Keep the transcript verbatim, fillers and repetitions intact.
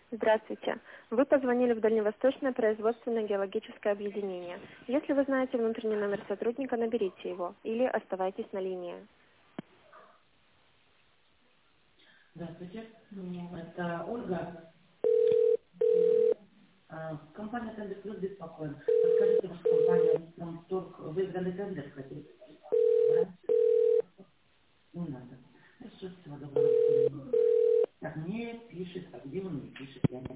Здравствуйте. Вы позвонили в Дальневосточное производственное геологическое объединение. Если вы знаете внутренний номер сотрудника, наберите его или оставайтесь на линии. Здравствуйте, это Ольга. А, Компания Тендер Плюс беспокоит. Подскажите, ваша компания Промторг выиграли тендер, хотите? Да? Не надо. Хорошо, всего доброго. Так, мне пишет, а где он мне пишет? Я не